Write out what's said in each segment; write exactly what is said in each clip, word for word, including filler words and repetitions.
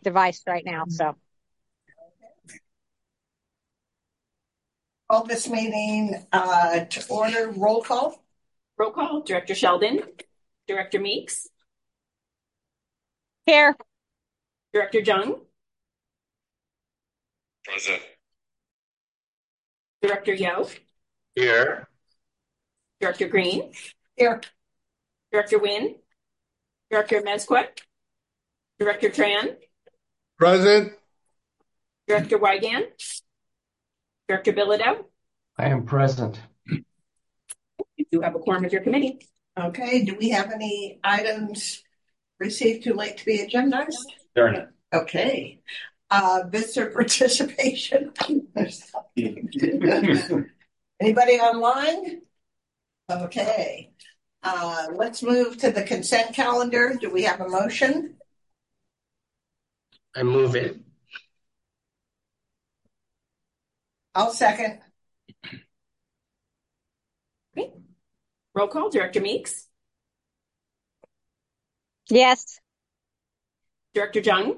device right now. So call this meeting uh, to order. Roll call. Roll call. Director Sheldon. Director Meeks. Here. Director Jung. Present. Director Yo. Here. Director Green. Here. Director Wynn. Director Mezquit. Director Tran. Present. Director Weigand. Director Bilodeau. I am present. You do have a quorum of your committee. Okay. Do we have any items received too late to be agendized? There are none. Okay. Uh, visitor participation. Anybody online? Okay. Uh, let's move to the consent calendar. Do we have a motion? I move it. I'll second. Okay. Roll call. Director Meeks. Yes. Director Jung.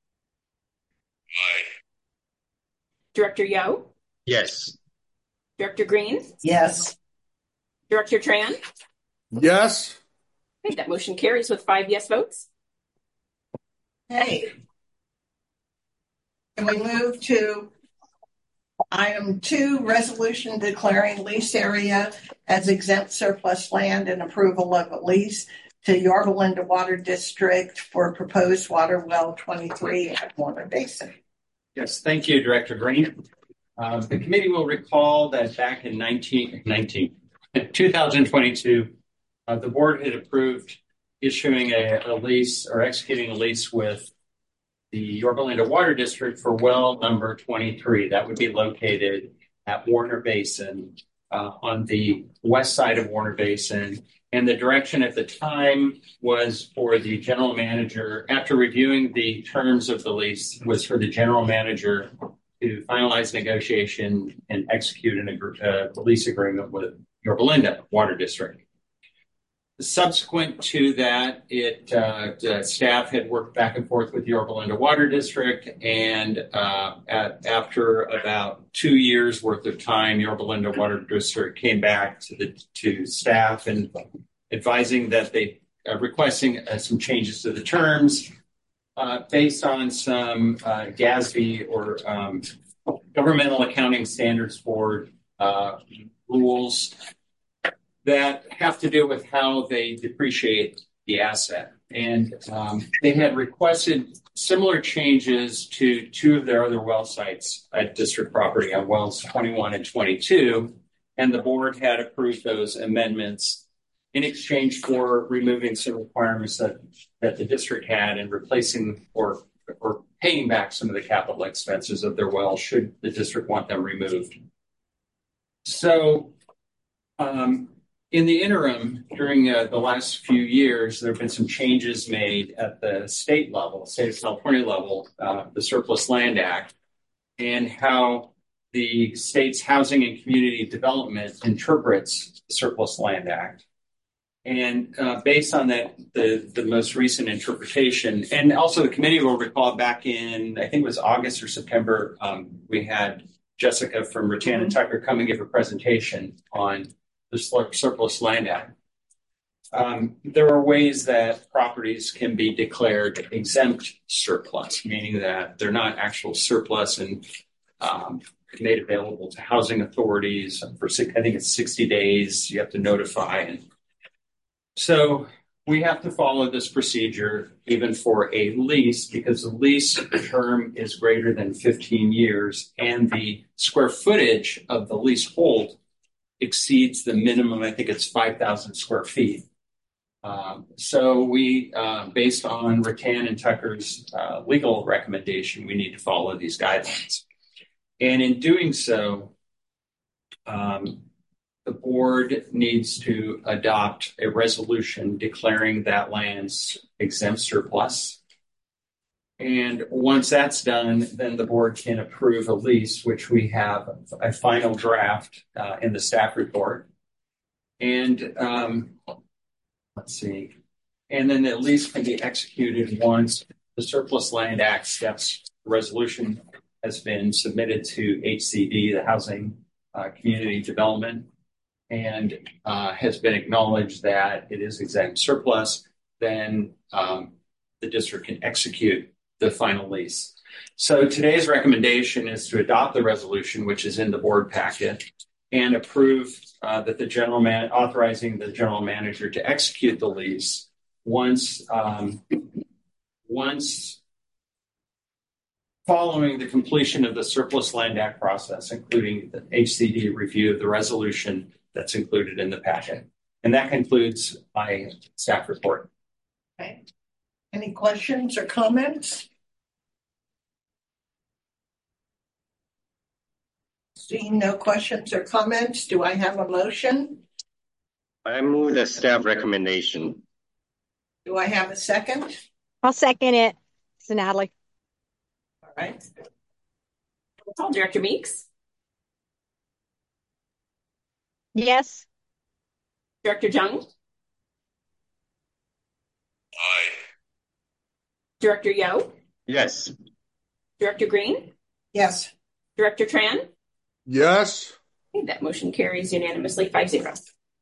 Aye. Director Yo. Yes. Director Green. Yes. Director Tran. Yes. Okay, that motion carries with five yes votes. Hey. Can we move to item two, resolution declaring lease area as exempt surplus land and approval of a lease to Yorba Linda Water District for proposed water well twenty-three at Warner Basin? Yes, thank you, Director Green. Uh, the committee will recall that back in nineteen, nineteen, two thousand twenty-two, uh, the board had approved issuing a, a lease or executing a lease with the Yorba Linda Water District for well number twenty-three. That would be located at Warner Basin, uh, on the west side of Warner Basin. And the direction at the time was for the general manager, after reviewing the terms of the lease, was for the general manager to finalize negotiation and execute an ag- uh, lease agreement with Yorba Linda Water District. Subsequent to that, it uh, the staff had worked back and forth with Yorba Linda Water District, and uh, at, after about two years worth of time, Yorba Linda Water District came back to the to staff and advising that they uh, requesting uh, some changes to the terms uh, based on some uh, G A S B or um, Governmental Accounting Standards Board uh, rules that have to do with how they depreciate the asset. And um, they had requested similar changes to two of their other well sites at district property on wells twenty-one and twenty-two. And the board had approved those amendments in exchange for removing some requirements that, that the district had and replacing or, or paying back some of the capital expenses of their wells should the district want them removed. So, um, in the interim, during uh, the last few years, there have been some changes made at the state level, state of California level, uh, the Surplus Land Act, and how the state's Housing and Community Development interprets the Surplus Land Act. And uh, based on that, the, the most recent interpretation, and also the committee will recall back in, I think it was August or September, um, we had Jessica from Rattan and Tucker come and give a presentation on the Surplus Land Act. Um, there are ways that properties can be declared exempt surplus, meaning that they're not actual surplus and um, made available to housing authorities for, I think it's sixty days. You have to notify. And so we have to follow this procedure even for a lease because the lease term is greater than fifteen years and the square footage of the leasehold exceeds the minimum, I think it's five thousand square feet. Um, so we, uh, based on Rattan and Tucker's uh, legal recommendation, we need to follow these guidelines. And in doing so, um, the board needs to adopt a resolution declaring that land's exempt surplus. And once that's done, then the board can approve a lease, which we have a final draft uh, in the staff report. And um, let's see. And then the lease can be executed once the Surplus Land Act steps resolution has been submitted to H C D, the Housing uh, Community Development, and uh, has been acknowledged that it is exempt surplus, then um, the district can execute the final lease. So today's recommendation is to adopt the resolution, which is in the board packet, and approve uh, that the general man authorizing the general manager to execute the lease once um, once following the completion of the Surplus Land Act process, including the H C D review of the resolution that's included in the packet. And that concludes my staff report. Okay. Any questions or comments? Seeing no questions or comments, do I have a motion? I move the staff recommendation. Do I have a second? I'll second it. It's Natalie. All right. Roll call. Director Meeks, Yes. Director Jung, Aye. Director Yo, Yes. Director Green, Yes. Director Tran. Yes. Okay, that motion carries unanimously five zero.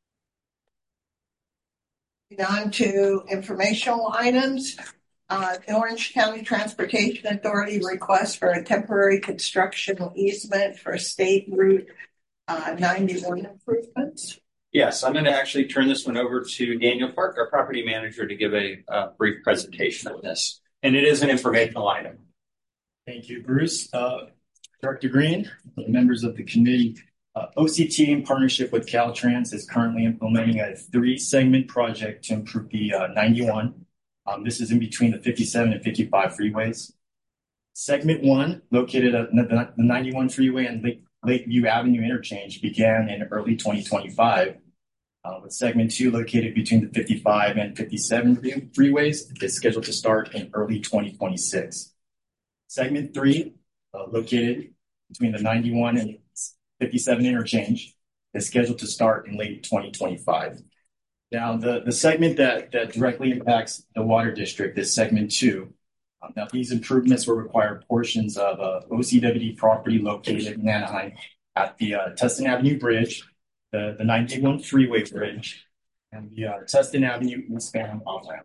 On to informational items. Uh, the Orange County Transportation Authority requests for a temporary construction easement for State Route uh, ninety-one improvements. Yes, I'm going to actually turn this one over to Daniel Park, our property manager, to give a uh, brief presentation of this. And it is an informational item. Thank you, Bruce. Uh, Director Green, members of the committee, uh, O C T in partnership with Caltrans is currently implementing a three-segment project to improve the uh, ninety-one. Um, this is in between the fifty-seven and fifty-five freeways. Segment one, located at the ninety-one freeway and Lake, Lakeview Avenue interchange, began in early twenty twenty-five. Uh, with segment two, located between the fifty-five and fifty-seven freeways, is scheduled to start in early twenty twenty-six. Segment three, uh, located between the ninety-one and fifty-seven interchange, is scheduled to start in late twenty twenty-five. Now, the, the segment that, that directly impacts the water district is segment two. Um, now, these improvements will require portions of uh, O C W D property located in Anaheim at the uh, Tustin Avenue Bridge, the, the ninety-one Freeway Bridge, and the uh, Tustin Avenue eastbound off-ramp.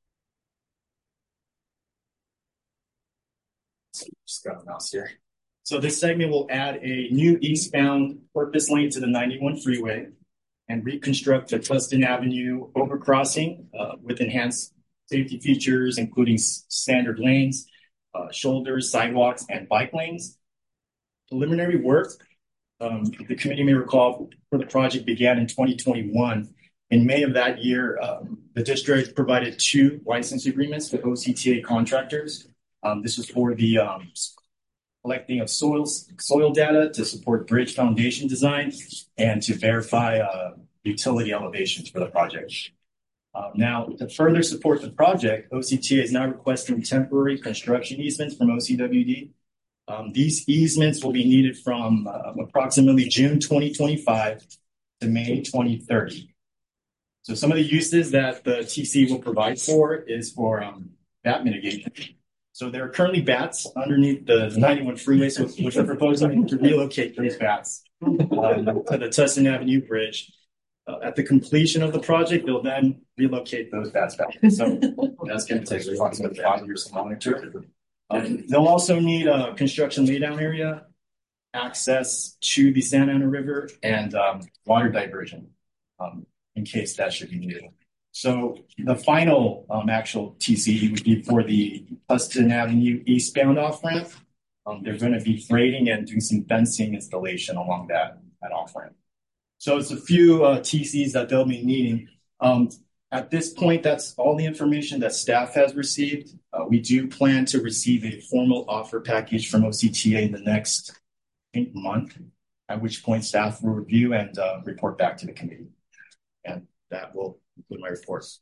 So just got a mouse here. So this segment will add a new eastbound purpose lane to the ninety-one freeway and reconstruct the Tustin Avenue overcrossing uh, with enhanced safety features, including s- standard lanes, uh, shoulders, sidewalks, and bike lanes. Preliminary work, um, the committee may recall, for the project began in twenty twenty-one. In May of that year, um, the district provided two license agreements with O C T A contractors. Um, this was for the um, collecting of soil, soil data to support bridge foundation design and to verify uh, utility elevations for the project. Uh, now, to further support the project, O C T A is now requesting temporary construction easements from O C W D. Um, these easements will be needed from uh, approximately June twenty twenty-five to May twenty thirty. So some of the uses that the T C will provide for is for um, bat mitigation. So there are currently bats underneath the ninety-one freeway, so which are proposing to relocate those bats um, to the Tustin Avenue Bridge. Uh, at the completion of the project, they'll then relocate those bats back. So that's going to take approximately five years to monitor. Um, they'll also need a construction laydown area, access to the Santa Ana River, and um, water diversion um, in case that should be needed. So the final um, actual T C would be for the Tustin Avenue eastbound off-ramp. Um, they're going to be grading and doing some fencing installation along that, that off-ramp. So it's a few uh, T Cs that they'll be needing. Um, at this point, that's all the information that staff has received. Uh, we do plan to receive a formal offer package from O C T A in the next I think, month, at which point staff will review and uh, report back to the committee. And that will conclude my reports.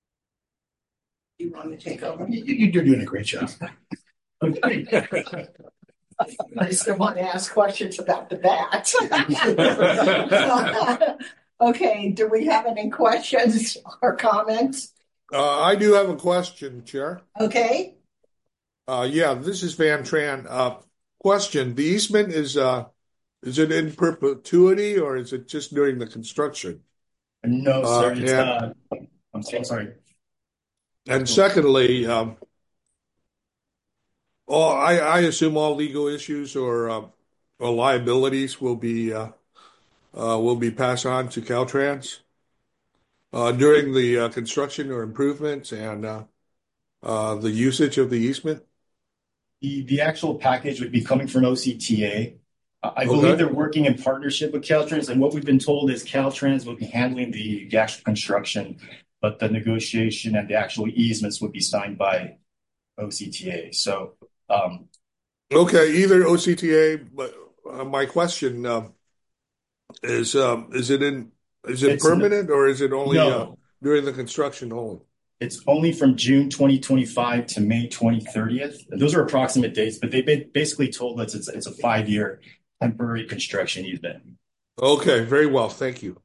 Do you want to take over? You, you're doing a great job. I still want to ask questions about the bat. Okay, do we have any questions or comments? Uh, I do have a question, Chair. Okay. Uh, yeah, this is Van Tran. Uh, question: the easement is uh, is it in perpetuity or is it just during the construction? No, Uh, sir. It's and uh, I'm so sorry. and secondly, um, all I, I assume all legal issues or uh, or liabilities will be uh, uh, will be passed on to Caltrans uh, during the uh, construction or improvements and uh, uh, the usage of the easement. The the actual package would be coming from O C T A. Uh, I Okay. believe they're working in partnership with Caltrans, and what we've been told is Caltrans will be handling the, the actual construction, but the negotiation and the actual easements would be signed by O C T A. So, um, Okay, either O C T A, but uh, my question uh, is um, is it in is it it's n- permanent or is it only uh, no, during the construction only? it's only from June twenty twenty-five to May twenty thirtieth. Those are approximate dates, but they ba- basically told us it's it's a five year temporary construction easement. Okay, very well, thank you.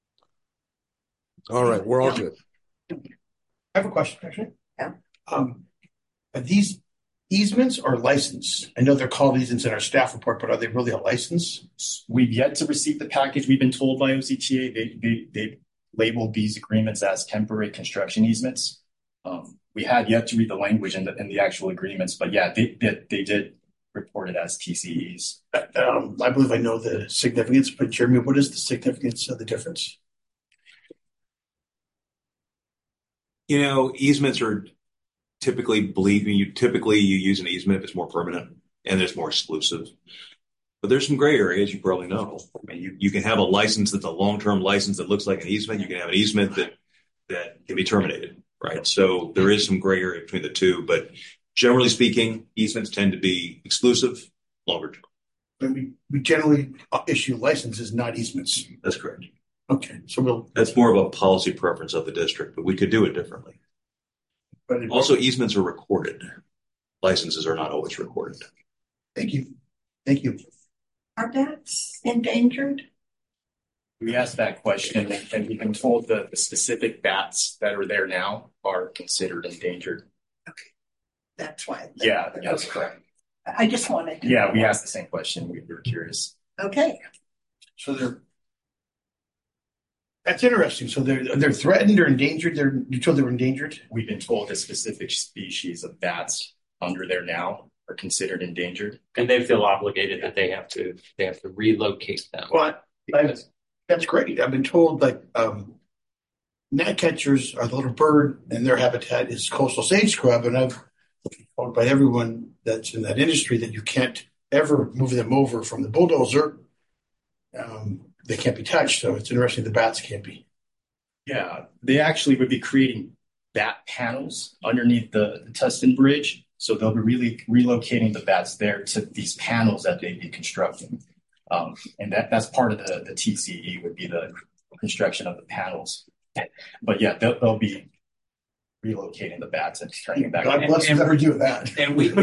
All right, we're all Yeah. good. I have a question, actually. Yeah. Um, are these easements or license? I know they're called easements in our staff report, but are they really a license? We've yet to receive the package. We've been told by O C T A they they they labeled these agreements as temporary construction easements. Um, we had yet to read the language in the in the actual agreements, but yeah, they they, they did report it as T C Es. Um, I believe I know the significance, but Jeremy, what is the significance of the difference? You know, easements are typically, believe me, you typically you use an easement if it's more permanent and it's more exclusive. But there's some gray areas, you probably know. I mean, you, you can have a license that's a long-term license that looks like an easement. You can have an easement that that can be terminated, right? So there is some gray area between the two, but generally speaking, easements tend to be exclusive, longer term. And we, we generally issue licenses, not easements. That's correct. Okay, so we'll. That's more of a policy preference of the district, but we could do it differently. But it, Also, easements are recorded. Licenses are not always recorded. thank you, thank you. Are bats endangered? We asked that question, and, and we've been told that the specific bats that are there now are considered endangered. That's why. Yeah, that's correct. I just wanted to. Yeah, we asked the same question. We were curious. Okay. So they're. That's interesting. So they're they're threatened or endangered. They're you told they were endangered. We've been told a specific species of bats under there now are considered endangered. And they feel obligated that they have to they have to relocate them. Well, I, that's great. I've been told like um, gnatcatchers are the little bird, and their habitat is coastal sage scrub, and I've been told by everyone that's in that industry that you can't ever move them over from the bulldozer. Um, they can't be touched, so it's interesting the bats can't be. Yeah, they actually would be creating bat panels underneath the, the Tustin Bridge. So they'll be really relocating the bats there to these panels that they'd be constructing. Um, and that, that's part of the, the T C E would be the construction of the panels. But yeah, they'll, they'll be relocating the bats and turning them back. God bless and- whoever do that. And we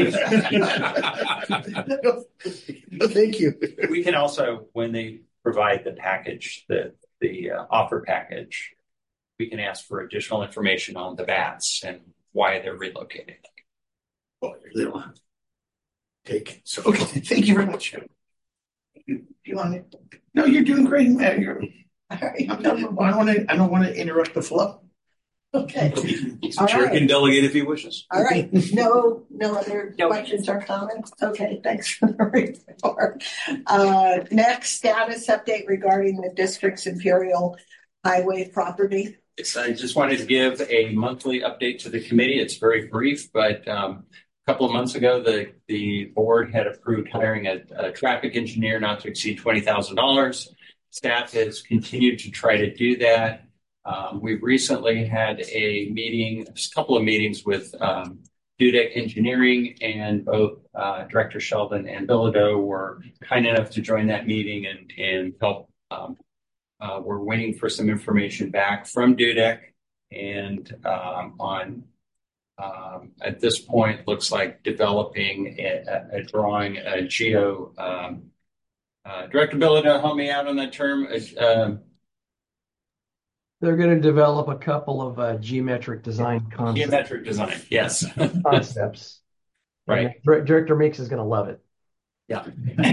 No, thank you. we can also, when they provide the package, the the uh, offer package, we can ask for additional information on the bats and why they're relocated. Well, they don't have to take. So okay, thank you very much. Do you want to? No, you're doing great, man. You're, All right. I don't want to. I don't want to interrupt the flow. Okay. The All chair right. can delegate if he wishes. All right. No, no other No. questions or comments? Okay, thanks for the report. Uh, next, status update regarding the district's Imperial Highway property. Yes, I just wanted to give a monthly update to the committee. It's very brief, but um, a couple of months ago, the, the board had approved hiring a, a traffic engineer not to exceed twenty thousand dollars. Staff has continued to try to do that. Um, we've recently had a meeting, a couple of meetings with um, Dudek Engineering, and both uh, Director Sheldon and Bilodeau were kind enough to join that meeting and, and help. Um, uh, we're waiting for some information back from Dudek, and um, on um, at this point, looks like developing a, a drawing, a geo. Um, uh, Director Bilodeau, help me out on that term. Uh, They're going to develop a couple of uh, geometric design concepts. Geometric design, yes. concepts. Right. And Dir- Director Meeks is going to love it. Yeah.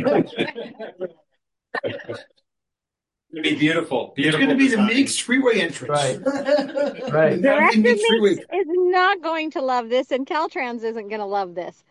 It'd be beautiful. It's Beautiful going to be the design. Meeks freeway entrance. Right. Right. Director Meeks Meeks freeway. is not going to love this, and Caltrans isn't going to love this.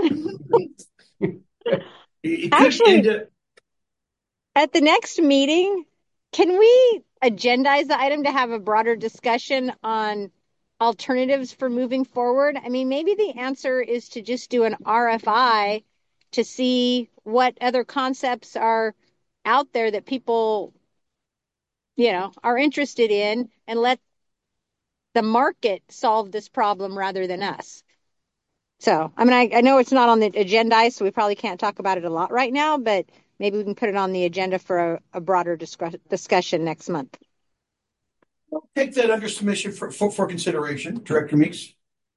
It could Actually, end up- at the next meeting, can we agendize the item to have a broader discussion on alternatives for moving forward? I mean, maybe the answer is to just do an R F I to see what other concepts are out there that people, you know, are interested in, and let the market solve this problem rather than us. So, I mean, I, I know it's not on the agenda, so we probably can't talk about it a lot right now, but maybe we can put it on the agenda for a, a broader discuss, discussion next month. Take that under submission for, for, for consideration, Director Meeks.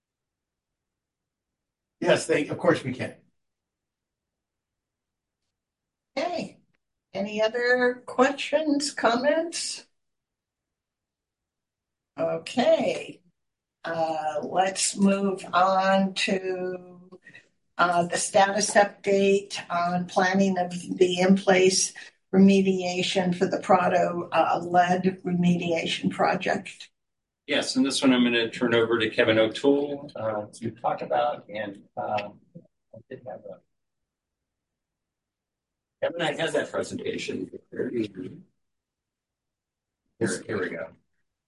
Yes, they, of course we can. Okay. Any other questions, comments? Okay. Uh, let's move on to uh, the status update on planning of the in-place remediation for the Prado uh, lead remediation project. Yes, and this one I'm going to turn over to Kevin O'Toole uh, to talk about. And um, I did have a Kevin, I had that presentation. Here, here we go.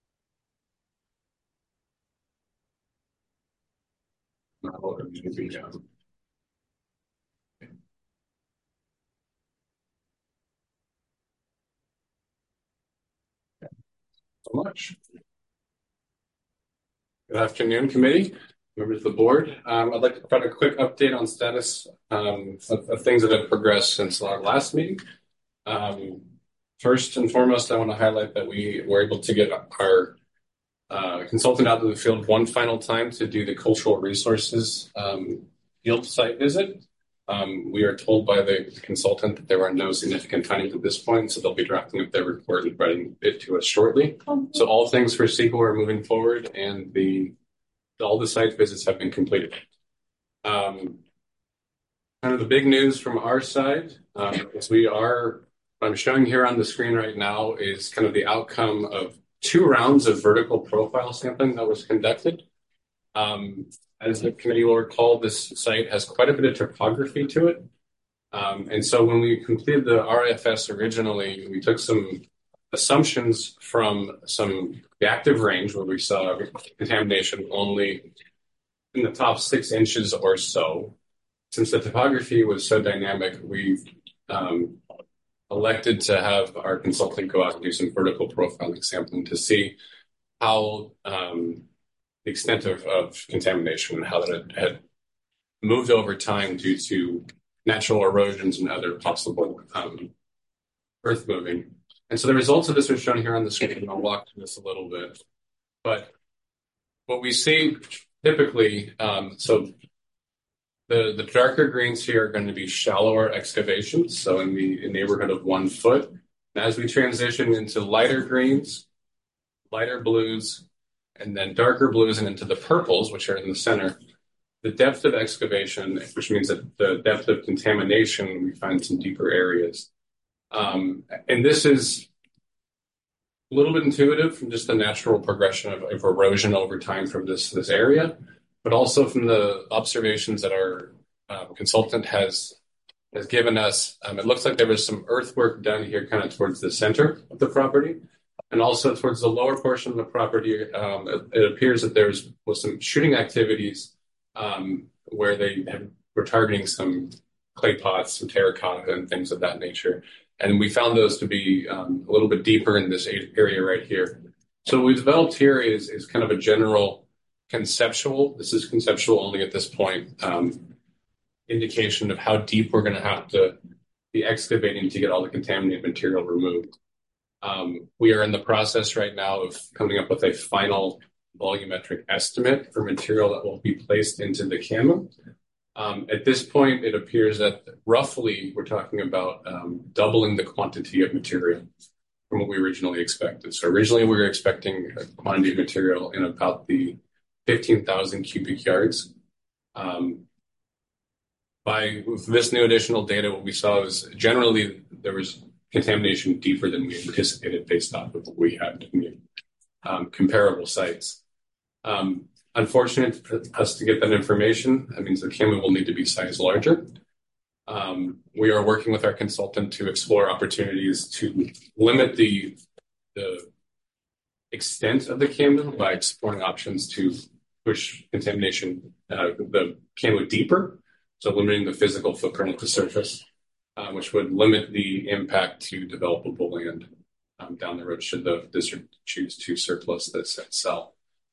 So much. Good afternoon, committee, members of the board. Um, I'd like to provide a quick update on status um, of, of things that have progressed since our last meeting. Um, first and foremost, I want to highlight that we were able to get our uh, consultant out in the field one final time to do the cultural resources um, field site visit. Um, we are told by the consultant that there are no significant findings at this point, so they'll be drafting up their report and writing it to us shortly. So all things for SEQO are moving forward, and the all the site visits have been completed. Um, kind of the big news from our side um, is we are, what I'm showing here on the screen right now is kind of the outcome of two rounds of vertical profile sampling that was conducted. Um, As the committee will recall, this site has quite a bit of topography to it. Um, and so when we completed the R F S originally, we took some assumptions from some the active range where we saw contamination only in the top six inches or so. Since the topography was so dynamic, we um, elected to have our consultant go out and do some vertical profiling sampling to see how um, the extent of, of contamination and how that had, had moved over time due to natural erosions and other possible um, earth moving. And so the results of this are shown here on the screen, and I'll walk through this a little bit. But what we see typically, um, so the, the darker greens here are going to be shallower excavations, so in the in neighborhood of one foot. And as we transition into lighter greens, lighter blues, and then darker blues and into the purples, which are in the center, the depth of excavation, which means that the depth of contamination, we find some deeper areas. Um, and this is a little bit intuitive from just the natural progression of, of erosion over time from this, this area, but also from the observations that our uh, consultant has has given us. Um, it looks like there was some earthwork done here kind of towards the center of the property. And also towards the lower portion of the property, um, it, it appears that there's was some shooting activities um, where they have, were targeting some clay pots, some terracotta, and things of that nature. And we found those to be um, a little bit deeper in this area right here. So what we developed here is, is kind of a general conceptual, this is conceptual only at this point, um, indication of how deep we're going to have to be excavating to get all the contaminated material removed. Um, we are in the process right now of coming up with a final volumetric estimate for material that will be placed into the C A M A. Um, at this point, it appears that roughly we're talking about um, doubling the quantity of material from what we originally expected. So originally we were expecting a quantity of material in about the fifteen thousand cubic yards. Um, By with this new additional data, what we saw is generally there was contamination deeper than we anticipated based off of what we had in um, comparable sites. Um, unfortunate for us to get that information. That means the C A M U will need to be sized larger. Um, we are working with our consultant to explore opportunities to limit the the extent of the C A M U by exploring options to push contamination, uh, the C A M U deeper, so limiting the physical footprint of the surface, uh, which would limit the impact to developable land um, down the road should the district choose to surplus this and sell.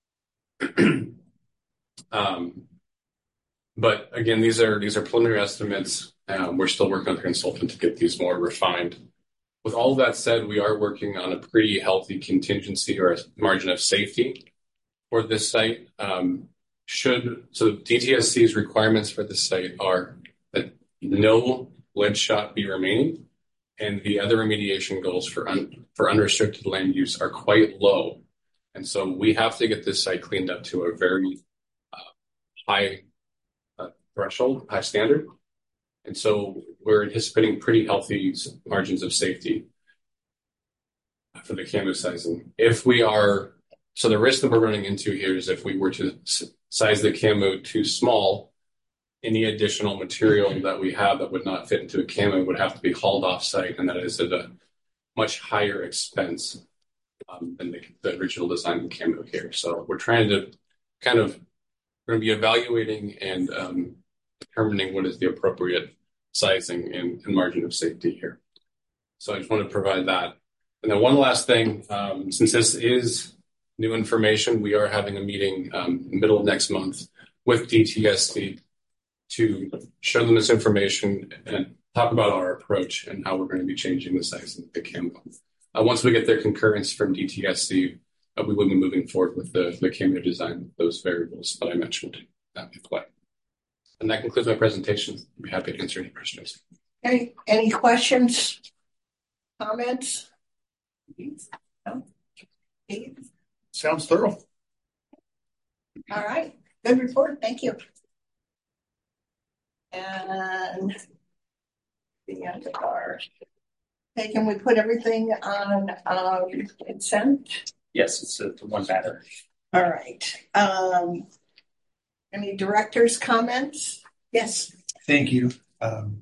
um, but again, these are these are preliminary estimates. Um, we're still working with the consultant to get these more refined. With all of that said, we are working on a pretty healthy contingency or a margin of safety for this site. Um, should so D T S C's requirements for this site are that no lead shot be remaining, and the other remediation goals for un, for unrestricted land use are quite low, and so we have to get this site cleaned up to a very uh, high uh, threshold, high standard. And so we're anticipating pretty healthy margins of safety for the C A M U sizing. If we are, so the risk that we're running into here is if we were to size the C A M U too small, any additional material that we have that would not fit into a C A M U would have to be hauled off site, and that is at a much higher expense um, than the, the original design of the C A M U here. So we're trying to kind of, we're going to be evaluating and um, determining what is the appropriate sizing and, and margin of safety here. So I just want to provide that. And then one last thing, um, since this is new information, we are having a meeting um, middle of next month with D T S C to show them this information and talk about our approach and how we're going to be changing the sizing of the C A M U. Uh, once we get their concurrence from D T S C, uh, we will be moving forward with the, the C A M U design, those variables that I mentioned that in play. And that concludes my presentation. I'd be happy to answer any questions. Any, any questions, comments? No? Sounds thorough. All right. Good report. Thank you. And the end of our. Okay, can we put everything on um, consent? Yes, it's a, one matter. All right. Um, any director's comments? Yes. Thank you. Um,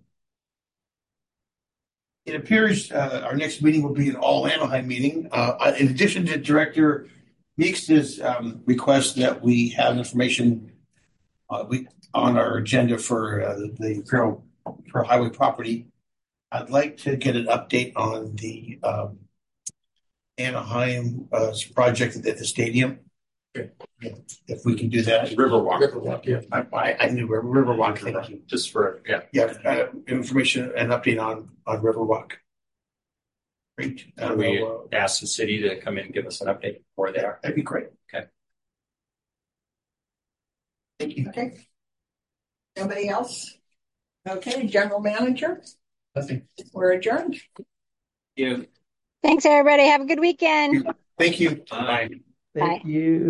it appears uh, our next meeting will be an all Anaheim meeting. Uh, in addition to Director Meeks' um, request that we have information uh, we, on our agenda for uh, the, the Imperial, Imperial Highway property, I'd like to get an update on the um, Anaheim uh, project at the stadium. Okay. If we can do that. Riverwalk. Riverwalk, yeah. I, I, I knew Riverwalk. Thank you. Just for, yeah. Yeah, uh, information and update on, on Riverwalk. Great. Can uh, we uh, ask the city to come in and give us an update before they are? That'd be great. Okay. Thank you. Okay. Nobody else? Okay, General Manager? Nothing. We're adjourned. Yeah. Thanks, everybody. Have a good weekend. Thank you. Bye. Thank Bye. you.